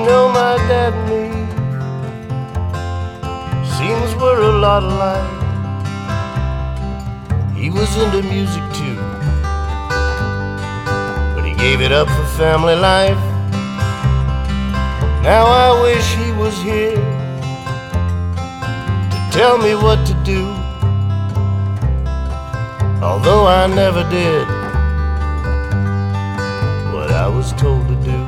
know my dad and me, seems we're a lot alike. He was into music too, but he gave it up for family life. Now I wish he was here to tell me what to do, although I never did what I was told to do.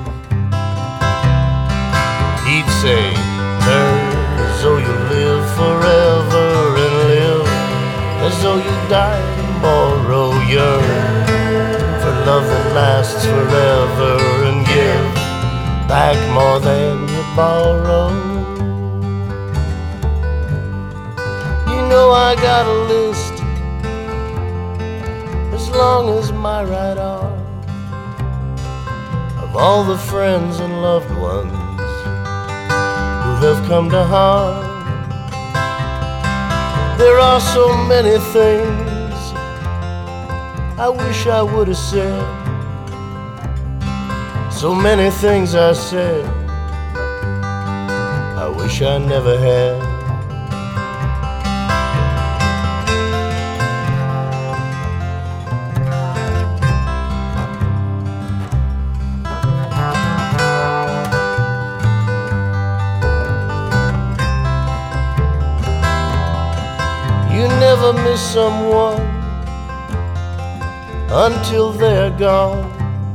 He'd say, learn as though you live forever, and live as though you die tomorrow. Yearn for love that lasts forever, and give back more than you borrow. You know I got a list as long as my right arm of all the friends and loved ones who have come to harm. There are so many things I wish I would have said, so many things I said I wish I never had. You never miss someone until they're gone.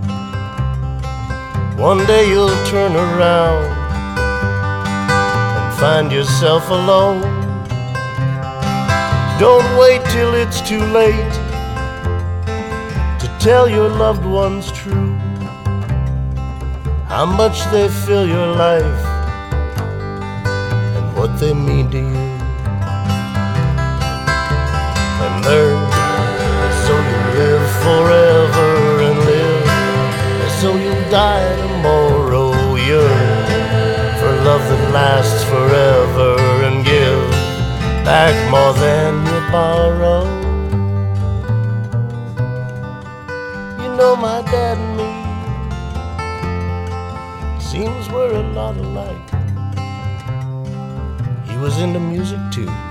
One day you'll turn around and find yourself alone. Don't wait till it's too late to tell your loved ones true how much they fill your life and what they mean to you. And learn as though you live forever, and live as though you'll die tomorrow. Yearn for love that lasts forever, and give back more than you borrow. You know my dad and me, seems we're a lot alike. He was into music too,